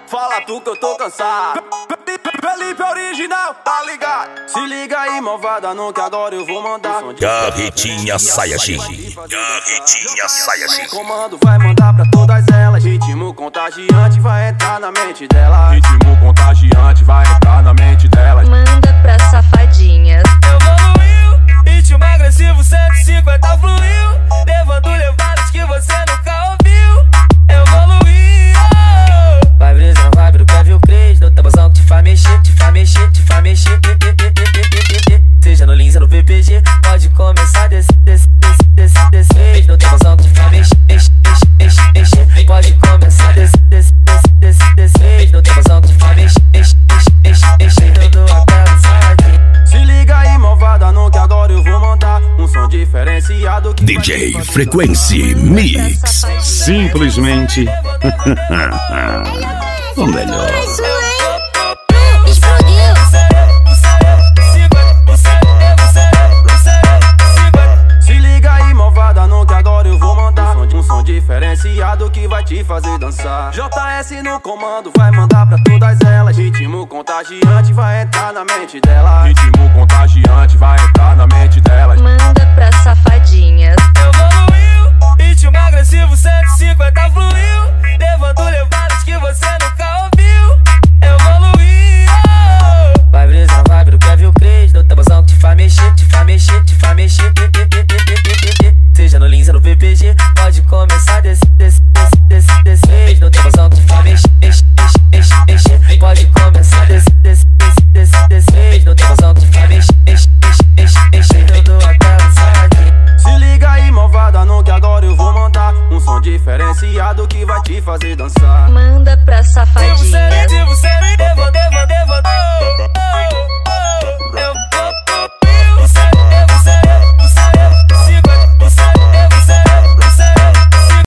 Fala tu que eu tô cansado. Felipe original, tá ligado? Se liga aí, malvada, não que agora eu vou mandar. Carretinha Saiyajin. Carretinha Saiyajin. Comando vai mandar pra todas elas. Ritmo contagiante vai entrar na mente delas. Ritmo contagiante vai entrar na mente delas. Manda pra safadinhas. Evoluiu, ritmo agressivo 150 fluiu, levando levadas que você nunca ouviu. Evoluiu. Vai brisa na vibe do Kevin Cres, no tabuzão que te faz mexer, te faz mexer, te faz mexer. Seja no Lins ou no PPG, pode começar desse. No tabuzão que te faz mexer. Pode começar desse. No tabuzão que te faz mexer. Todo atrasado. Se liga aí, malvada, não que agora eu vou mandar um som diferenciado que DJ Frequency Mix. Simplesmente o melhor. Se liga aí, malvada, não que agora eu vou mandar um som diferenciado que vai te fazer dançar. JS no comando vai mandar pra todas elas. Ritmo contagiante vai entrar na mente delas. Ritmo contagiante vai entrar na mente delas. Manda pra safadinhas. Evoluiu, ritmo agressivo 150 fluiu, levando levadas que você nunca ouviu. Evoluiu. Vai brisa na vibe do Kevin Cres, no tabuzão que te faz mexer, te faz mexer, te faz mexer. Seja no Lins ou no PPG, pode começar desse. No tabuzão que te faz mexer. Pode começar desse. No tabuzão que te faz mexer. Todo atrasado. Se liga aí, malvada, não que agora eu vou mandar um som diferenciado que vai te fazer dançar. Manda pra safadinhas.